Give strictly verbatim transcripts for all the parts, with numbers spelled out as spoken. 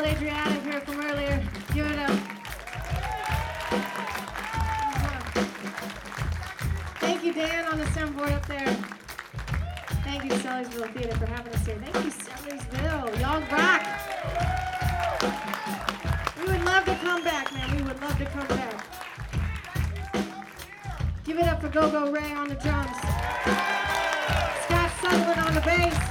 old Adriatic here from earlier. Give it up. Thank you, Dan, on the soundboard up there. Thank you, Sellersville Theater, for having us here. Thank you, Sellersville. Y'all rock. We would love to come back, man. We would love to come back. Give it up for Go-Go Ray on the drums. Scott Sutherland on the bass.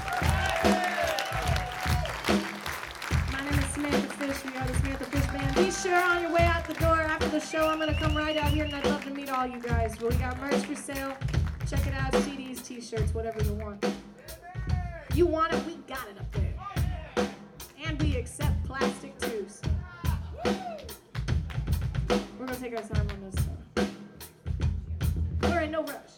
My name is Samantha Fish. We are the Samantha Fish Band. Be sure on your way out the door after the show, I'm going to come right out here, and I'd love to meet all you guys. We got merch for sale. Check it out. C Ds, T-shirts, whatever you want. You want it, we got it up there. And we accept plastic too. So. We're going to take our time on this. So. We're in no rush.